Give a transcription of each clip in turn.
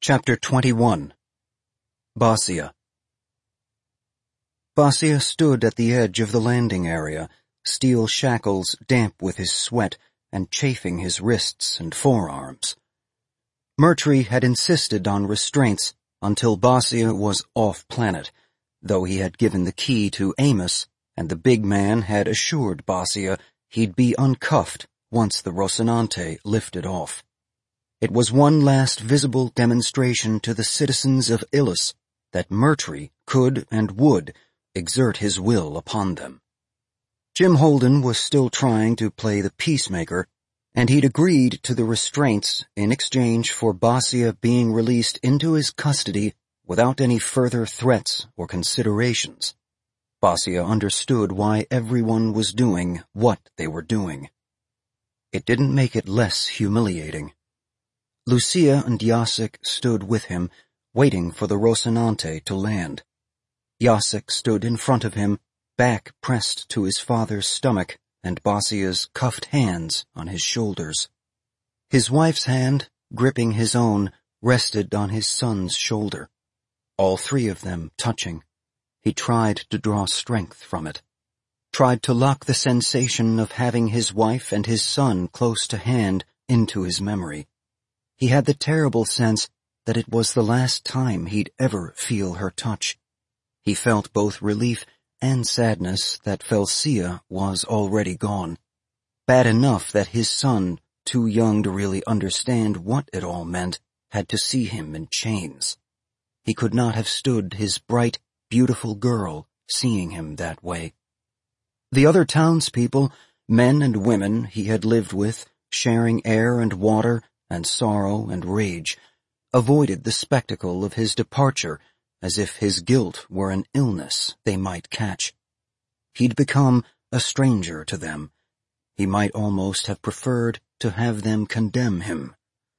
Chapter 21. Basia. Basia stood at the edge of the landing area, steel shackles damp with his sweat and chafing his wrists and forearms. Murtry had insisted on restraints until Basia was off-planet, though he had given the key to Amos, and the big man had assured Basia he'd be uncuffed once the Rocinante lifted off. It was one last visible demonstration to the citizens of Ilus that Murtry could and would exert his will upon them. Jim Holden was still trying to play the peacemaker, and he'd agreed to the restraints in exchange for Basia being released into his custody without any further threats or considerations. Basia understood why everyone was doing what they were doing. It didn't make it less humiliating. Lucia and Jacek stood with him, waiting for the Rocinante to land. Jacek stood in front of him, back pressed to his father's stomach and Basia's cuffed hands on his shoulders. His wife's hand, gripping his own, rested on his son's shoulder. All three of them touching. He tried to draw strength from it. Tried to lock the sensation of having his wife and his son close to hand into his memory. He had the terrible sense that it was the last time he'd ever feel her touch. He felt both relief and sadness that Felcia was already gone. Bad enough that his son, too young to really understand what it all meant, had to see him in chains. He could not have stood his bright, beautiful girl seeing him that way. The other townspeople, men and women he had lived with, sharing air and water and sorrow and rage, avoided the spectacle of his departure as if his guilt were an illness they might catch. He'd become a stranger to them. He might almost have preferred to have them condemn him.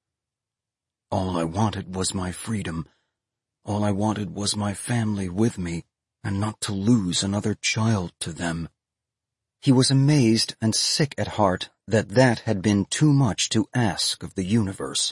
All I wanted was my freedom. All I wanted was my family with me, and not to lose another child to them. He was amazed and sick at heart that had been too much to ask of the universe.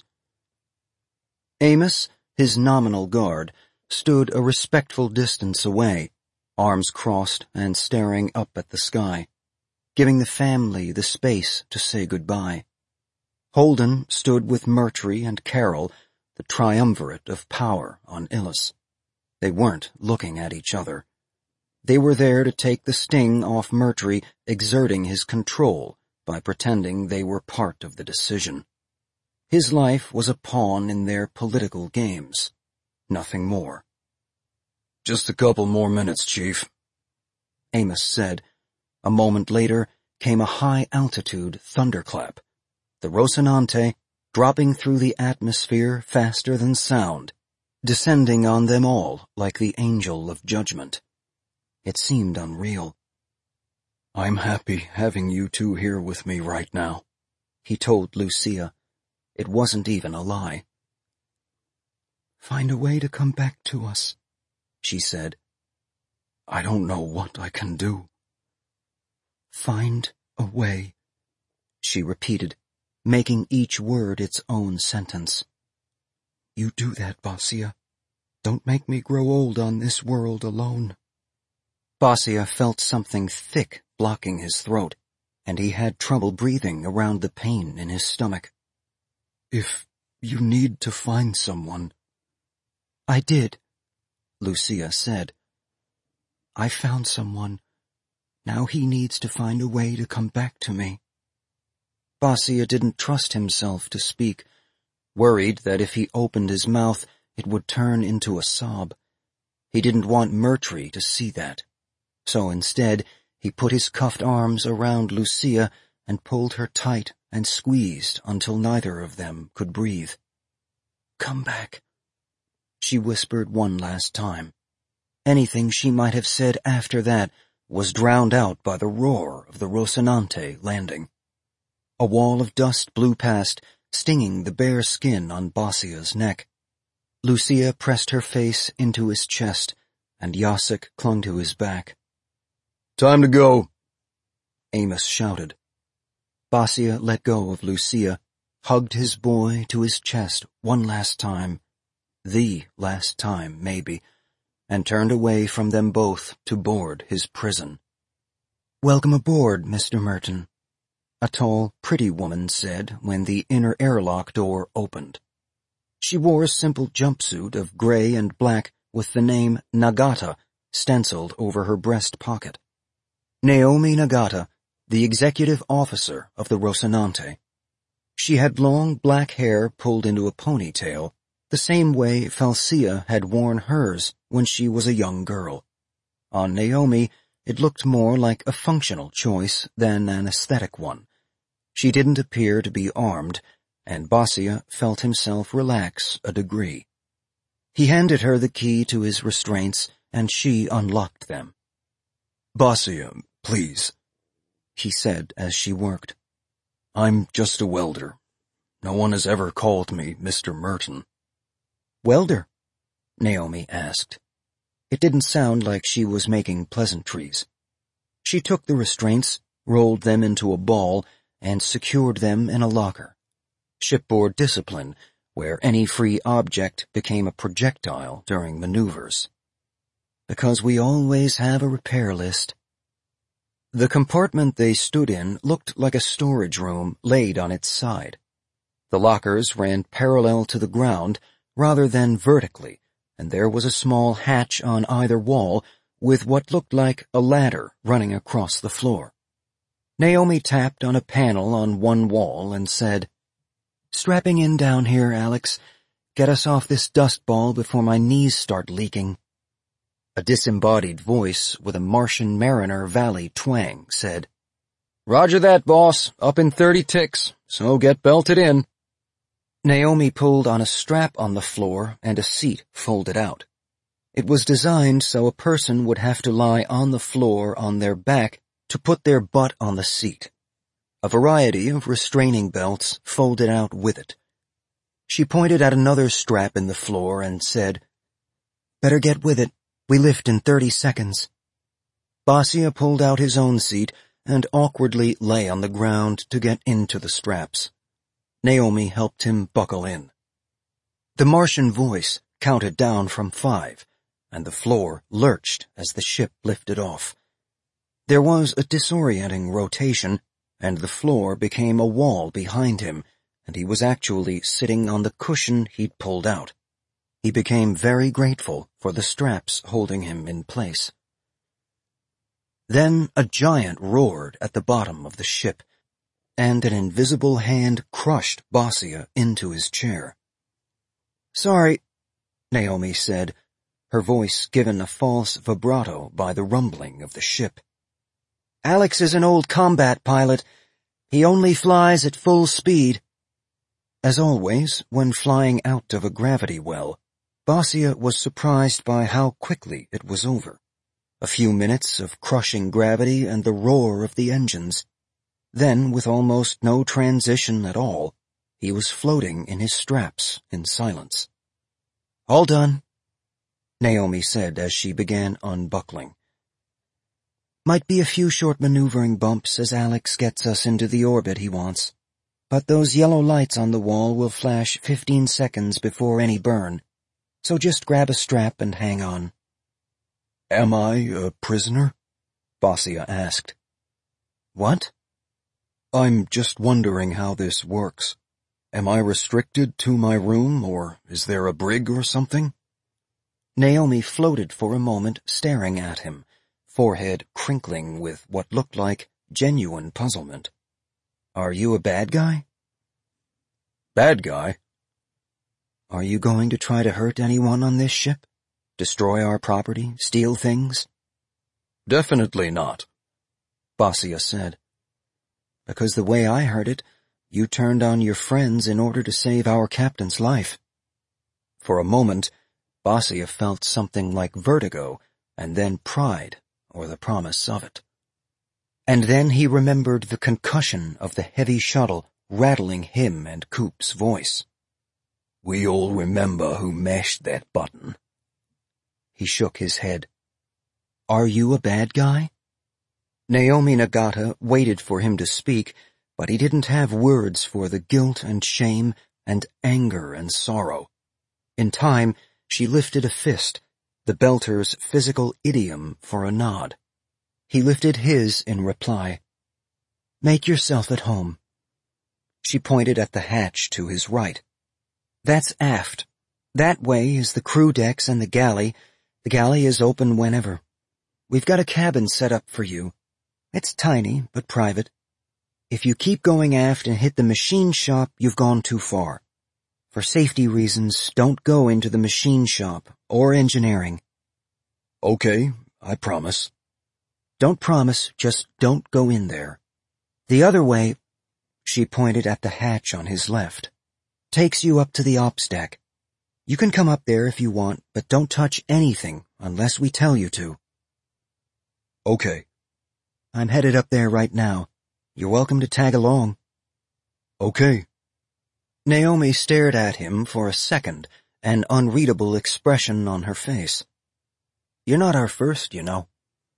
Amos, his nominal guard, stood a respectful distance away, arms crossed and staring up at the sky, giving the family the space to say goodbye. Holden stood with Murtry and Carol, the triumvirate of power on Ilus. They weren't looking at each other. They were there to take the sting off Murtry exerting his control by pretending they were part of the decision. His life was a pawn in their political games. Nothing more. Just a couple more minutes, Chief, Amos said. A moment later came a high-altitude thunderclap. The Rocinante, dropping through the atmosphere faster than sound, descending on them all like the angel of judgment. It seemed unreal. I'm happy having you two here with me right now, he told Lucia. It wasn't even a lie. Find a way to come back to us, she said. I don't know what I can do. Find a way, she repeated, making each word its own sentence. You do that, Basia. Don't make me grow old on this world alone. Basia felt something thick blocking his throat, and he had trouble breathing around the pain in his stomach. If you need to find someone... I did, Lucia said. I found someone. Now he needs to find a way to come back to me. Basia didn't trust himself to speak, worried that if he opened his mouth, it would turn into a sob. He didn't want Murtry to see that. So instead, he put his cuffed arms around Lucia and pulled her tight and squeezed until neither of them could breathe. Come back, she whispered one last time. Anything she might have said after that was drowned out by the roar of the Rocinante landing. A wall of dust blew past, stinging the bare skin on Basia's neck. Lucia pressed her face into his chest, and Jacek clung to his back. Time to go, Amos shouted. Basia let go of Lucia, hugged his boy to his chest one last time, the last time, maybe, and turned away from them both to board his prison. "Welcome aboard, Mr. Merton," a tall, pretty woman said when the inner airlock door opened. She wore a simple jumpsuit of gray and black with the name Nagata stenciled over her breast pocket. Naomi Nagata, the executive officer of the Rocinante. She had long black hair pulled into a ponytail, the same way Falcia had worn hers when she was a young girl. On Naomi, it looked more like a functional choice than an aesthetic one. She didn't appear to be armed, and Bossia felt himself relax a degree. He handed her the key to his restraints, and she unlocked them. "Bossia, please," he said as she worked. "I'm just a welder. No one has ever called me Mr. Merton." "Welder?" Naomi asked. It didn't sound like she was making pleasantries. She took the restraints, rolled them into a ball, and secured them in a locker. Shipboard discipline, where any free object became a projectile during maneuvers. "Because we always have a repair list." The compartment they stood in looked like a storage room laid on its side. The lockers ran parallel to the ground rather than vertically, and there was a small hatch on either wall with what looked like a ladder running across the floor. Naomi tapped on a panel on one wall and said, "Strapping in down here, Alex. Get us off this dust ball before my knees start leaking." A disembodied voice with a Martian Mariner Valley twang said, "Roger that, boss. Up in 30 ticks, so get belted in." Naomi pulled on a strap on the floor and a seat folded out. It was designed so a person would have to lie on the floor on their back to put their butt on the seat. A variety of restraining belts folded out with it. She pointed at another strap in the floor and said, "Better get with it. We lift in 30 seconds." Bossia pulled out his own seat and awkwardly lay on the ground to get into the straps. Naomi helped him buckle in. The Martian voice counted down from 5, and the floor lurched as the ship lifted off. There was a disorienting rotation, and the floor became a wall behind him, and he was actually sitting on the cushion he'd pulled out. He became very grateful for the straps holding him in place. Then a giant roared at the bottom of the ship, and an invisible hand crushed Bossia into his chair. "Sorry," Naomi said, her voice given a false vibrato by the rumbling of the ship. "Alex is an old combat pilot. He only flies at full speed." As always, when flying out of a gravity well, Bossia was surprised by how quickly it was over. A few minutes of crushing gravity and the roar of the engines. Then, with almost no transition at all, he was floating in his straps in silence. "All done," Naomi said as she began unbuckling. "Might be a few short maneuvering bumps as Alex gets us into the orbit he wants. But those yellow lights on the wall will flash 15 seconds before any burn, so just grab a strap and hang on." "Am I a prisoner?" Bossia asked. "What?" "I'm just wondering how this works. Am I restricted to my room, or is there a brig or something?" Naomi floated for a moment, staring at him, forehead crinkling with what looked like genuine puzzlement. "Are you a bad guy?" "Bad guy?" "Are you going to try to hurt anyone on this ship? Destroy our property? Steal things?" "Definitely not," Bossia said. "Because the way I heard it, you turned on your friends in order to save our captain's life." For a moment, Bossia felt something like vertigo, and then pride, or the promise of it. And then he remembered the concussion of the heavy shuttle rattling him and Coop's voice. "We all remember who mashed that button." He shook his head. "Are you a bad guy?" Naomi Nagata waited for him to speak, but he didn't have words for the guilt and shame and anger and sorrow. In time, she lifted a fist, the Belter's physical idiom for a nod. He lifted his in reply. "Make yourself at home." She pointed at the hatch to his right. "That's aft. That way is the crew decks and the galley. The galley is open whenever. We've got a cabin set up for you. It's tiny, but private. If you keep going aft and hit the machine shop, you've gone too far. For safety reasons, don't go into the machine shop or engineering." "Okay, I promise." "Don't promise, just don't go in there. The other way," she pointed at the hatch on his left, "takes you up to the ops deck. You can come up there if you want, but don't touch anything unless we tell you to." "Okay." "I'm headed up there right now. You're welcome to tag along." "Okay." Naomi stared at him for a second, an unreadable expression on her face. "You're not our first, you know."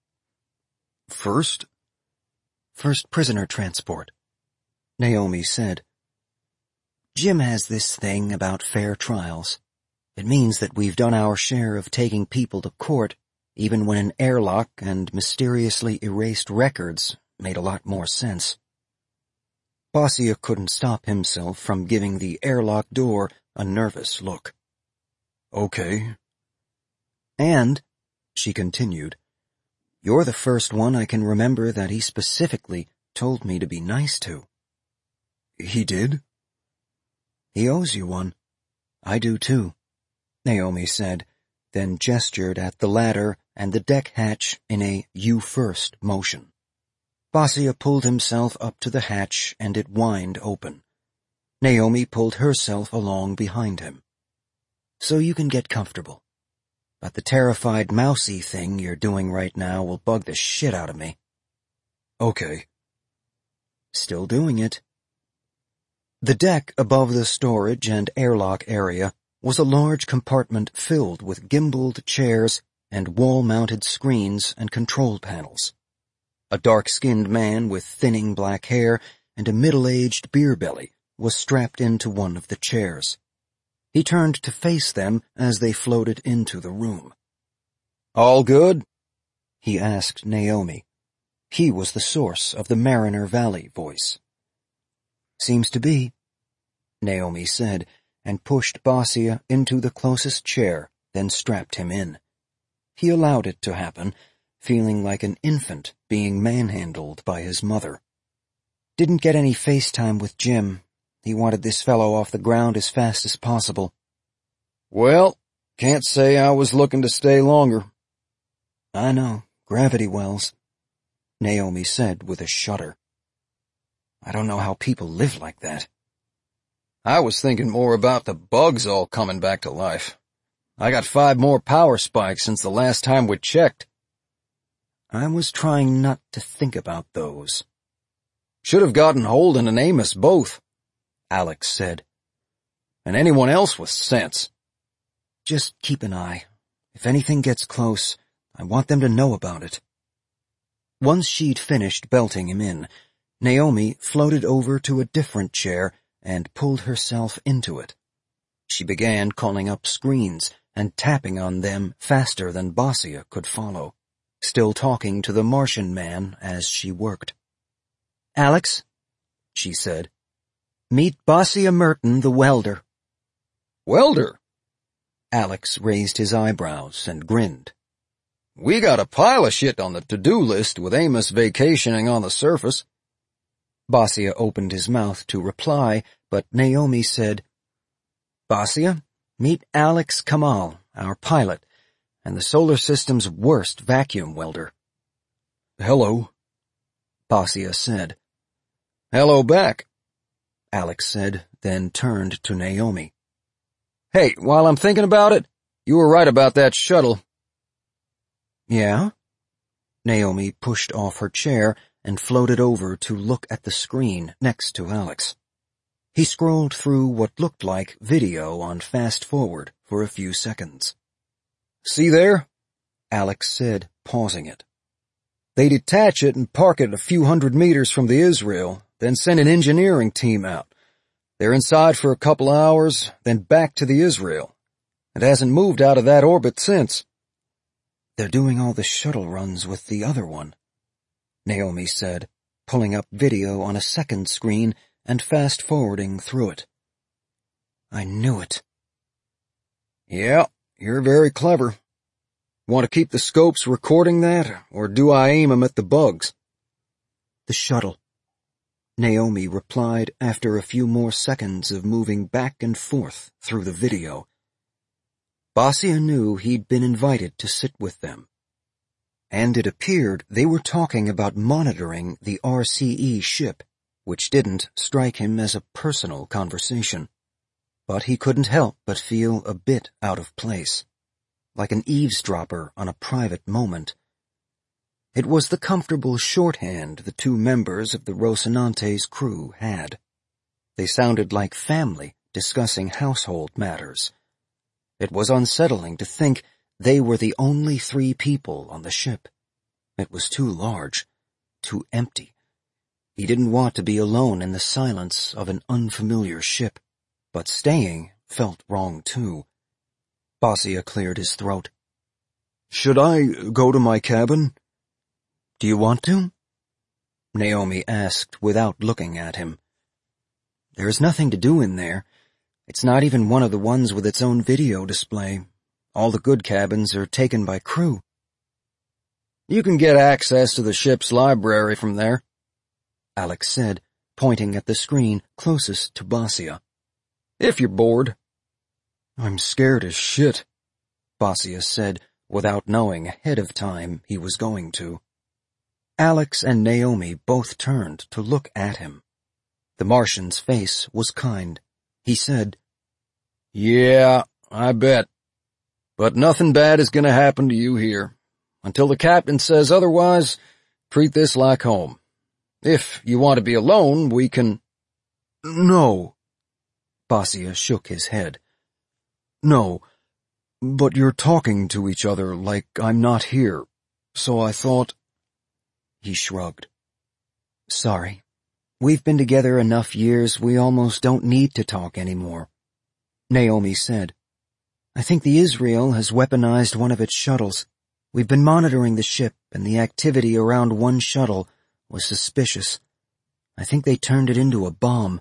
"First?" "First prisoner transport," Naomi said. "Jim has this thing about fair trials. It means that we've done our share of taking people to court, even when an airlock and mysteriously erased records made a lot more sense." Bossia couldn't stop himself from giving the airlock door a nervous look. "Okay." "And," she continued, "you're the first one I can remember that he specifically told me to be nice to." "He did?" "He owes you one. I do too," Naomi said, then gestured at the ladder and the deck hatch in a you-first motion. Bossia pulled himself up to the hatch and it whined open. Naomi pulled herself along behind him. "So you can get comfortable. But the terrified mousy thing you're doing right now will bug the shit out of me." "Okay." "Still doing it." The deck above the storage and airlock area was a large compartment filled with gimbaled chairs and wall-mounted screens and control panels. A dark-skinned man with thinning black hair and a middle-aged beer belly was strapped into one of the chairs. He turned to face them as they floated into the room. "All good?" he asked Naomi. He was the source of the Mariner Valley voice. "Seems to be," Naomi said, and pushed Bossia into the closest chair, then strapped him in. He allowed it to happen, feeling like an infant being manhandled by his mother. "Didn't get any FaceTime with Jim. He wanted this fellow off the ground as fast as possible." "Well, can't say I was looking to stay longer." "I know, gravity wells," Naomi said with a shudder. "I don't know how people live like that." "I was thinking more about the bugs all coming back to life. I got 5 more power spikes since the last time we checked." "I was trying not to think about those." "Should have gotten Holden and Amos both," Alex said. "And anyone else with sense." "Just keep an eye. If anything gets close, I want them to know about it." Once she'd finished belting him in, Naomi floated over to a different chair and pulled herself into it. She began calling up screens and tapping on them faster than Bossia could follow, still talking to the Martian man as she worked. "Alex," she said, "meet Bossia Merton, the welder." "Welder?" Alex raised his eyebrows and grinned. "We got a pile of shit on the to-do list with Amos vacationing on the surface." Bossia opened his mouth to reply, but Naomi said, "Bossia, meet Alex Kamal, our pilot, and the solar system's worst vacuum welder." "Hello," Bossia said. "Hello back," Alex said, then turned to Naomi. "Hey, while I'm thinking about it, you were right about that shuttle." "Yeah?" Naomi pushed off her chair and floated over to look at the screen next to Alex. He scrolled through what looked like video on fast-forward for a few seconds. "See there?" Alex said, pausing it. "They detach it and park it a few hundred meters from the Israel, then send an engineering team out. They're inside for a couple hours, then back to the Israel. It hasn't moved out of that orbit since. They're doing all the shuttle runs with the other one, Naomi said, pulling up video on a second screen and fast-forwarding through it. I knew it. Yeah, you're very clever. Want to keep the scopes recording that, or do I aim 'em at the bugs? The shuttle, Naomi replied after a few more seconds of moving back and forth through the video. Basia knew he'd been invited to sit with them, and it appeared they were talking about monitoring the RCE ship, which didn't strike him as a personal conversation. But he couldn't help but feel a bit out of place, like an eavesdropper on a private moment. It was the comfortable shorthand the two members of the Rocinante's crew had. They sounded like family discussing household matters. It was unsettling to think they were the only 3 people on the ship. It was too large, too empty. He didn't want to be alone in the silence of an unfamiliar ship, but staying felt wrong too. Basia cleared his throat. Should I go to my cabin? Do you want to? Naomi asked without looking at him. There is nothing to do in there. It's not even one of the ones with its own video display. All the good cabins are taken by crew. You can get access to the ship's library from there, Alex said, pointing at the screen closest to Basia. If you're bored. I'm scared as shit, Basia said, without knowing ahead of time he was going to. Alex and Naomi both turned to look at him. The Martian's face was kind. He said, Yeah, I bet. But nothing bad is going to happen to you here. Until the captain says otherwise, treat this like home. If you want to be alone, we can— No. Basia shook his head. No, but you're talking to each other like I'm not here, so I thought— He shrugged. Sorry. We've been together enough years we almost don't need to talk anymore. Naomi said, I think the Israel has weaponized one of its shuttles. We've been monitoring the ship, and the activity around one shuttle was suspicious. I think they turned it into a bomb.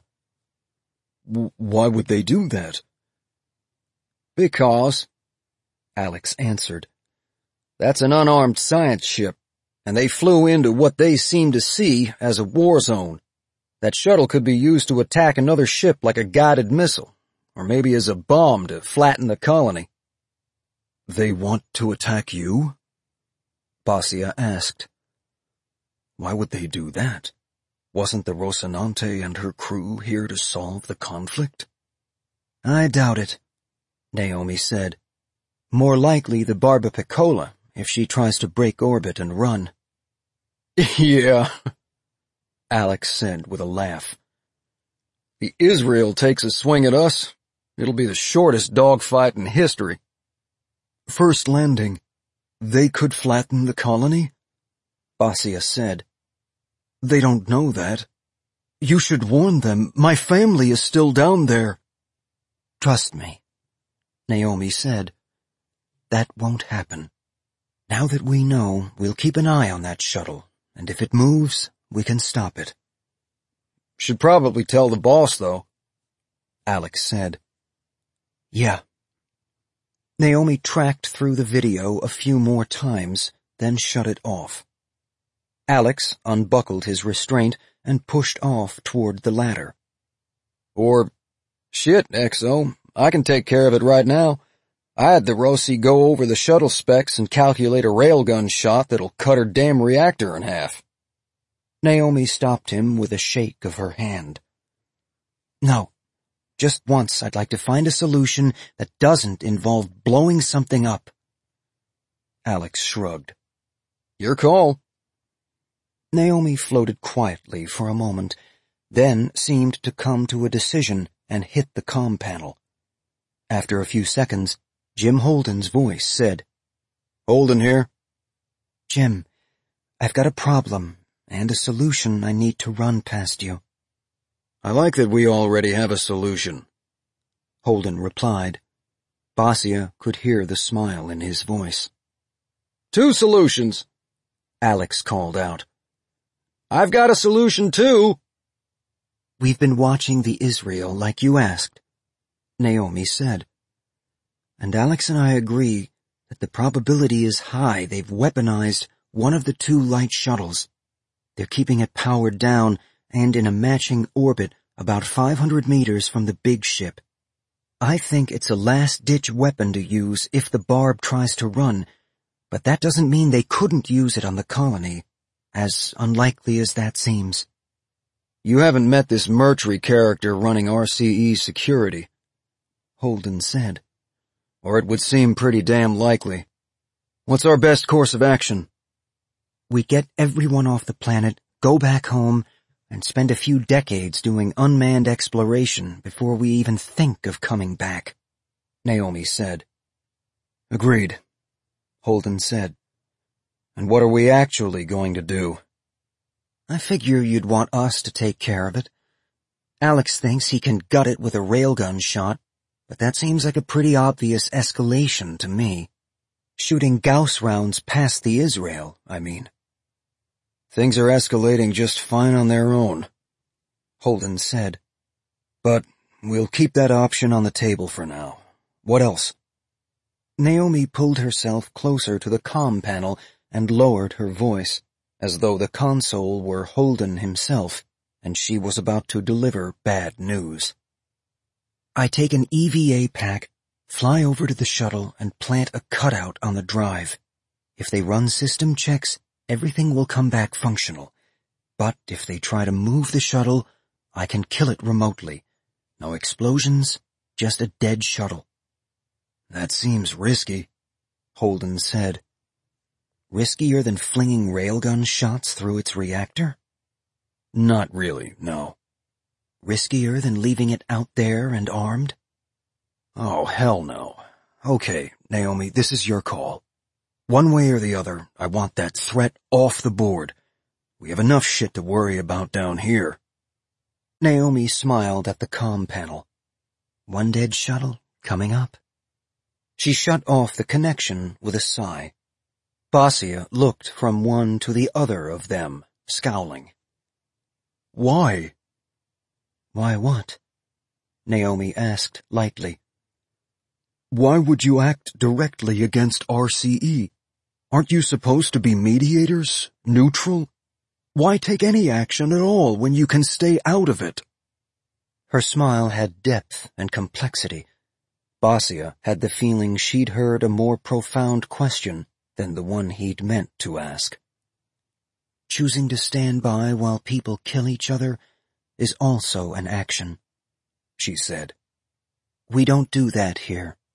Why would they do that? Because, Alex answered. That's an unarmed science ship, and they flew into what they seem to see as a war zone. That shuttle could be used to attack another ship like a guided missile, or maybe as a bomb to flatten the colony. They want to attack you? Basia asked. Why would they do that? Wasn't the Rocinante and her crew here to solve the conflict? I doubt it, Naomi said. More likely the Barbapiccola, if she tries to break orbit and run. Yeah, Alex said with a laugh. The Israel takes a swing at us. It'll be the shortest dogfight in history. First landing. They could flatten the colony? Basia said. They don't know that. You should warn them. My family is still down there. Trust me, Naomi said. That won't happen. Now that we know, we'll keep an eye on that shuttle, and if it moves, we can stop it. Should probably tell the boss, though, Alex said. Yeah. Naomi tracked through the video a few more times, then shut it off. Alex unbuckled his restraint and pushed off toward the ladder. Or, shit, XO, I can take care of it right now. I had the Rossi go over the shuttle specs and calculate a railgun shot that'll cut her damn reactor in half. Naomi stopped him with a shake of her hand. No, just once I'd like to find a solution that doesn't involve blowing something up. Alex shrugged. Your call. Naomi floated quietly for a moment, then seemed to come to a decision and hit the comm panel. After a few seconds, Jim Holden's voice said, Holden here. Jim, I've got a problem and a solution I need to run past you. I like that we already have a solution, Holden replied. Basia could hear the smile in his voice. 2 solutions, Alex called out. I've got a solution too. We've been watching the Israel like you asked, Naomi said. And Alex and I agree that the probability is high they've weaponized one of the 2 light shuttles. They're keeping it powered down and in a matching orbit about 500 meters from the big ship. I think it's a last-ditch weapon to use if the Barb tries to run, but that doesn't mean they couldn't use it on the colony, as unlikely as that seems. You haven't met this Murtry character running RCE security, Holden said. Or it would seem pretty damn likely. What's our best course of action? We get everyone off the planet, go back home, and spend a few decades doing unmanned exploration before we even think of coming back, Naomi said. Agreed, Holden said. And what are we actually going to do? I figure you'd want us to take care of it. Alex thinks he can gut it with a railgun shot, but that seems like a pretty obvious escalation to me. Shooting Gauss rounds past the Israel, I mean. Things are escalating just fine on their own, Holden said. But we'll keep that option on the table for now. What else? Naomi pulled herself closer to the comm panel and lowered her voice, as though the console were Holden himself, and she was about to deliver bad news. I take an EVA pack, fly over to the shuttle, and plant a cutout on the drive. If they run system checks, everything will come back functional. But if they try to move the shuttle, I can kill it remotely. No explosions, just a dead shuttle. That seems risky, Holden said. Riskier than flinging railgun shots through its reactor? Not really, no. Riskier than leaving it out there and armed? Oh, hell no. Okay, Naomi, this is your call. One way or the other, I want that threat off the board. We have enough shit to worry about down here. Naomi smiled at the comm panel. One dead shuttle coming up. She shut off the connection with a sigh. Basia looked from one to the other of them, scowling. Why? Why what? Naomi asked lightly. Why would you act directly against RCE? Aren't you supposed to be mediators? Neutral? Why take any action at all when you can stay out of it? Her smile had depth and complexity. Basia had the feeling she'd heard a more profound question than the one he'd meant to ask. Choosing to stand by while people kill each other is also an action, she said. We don't do that here.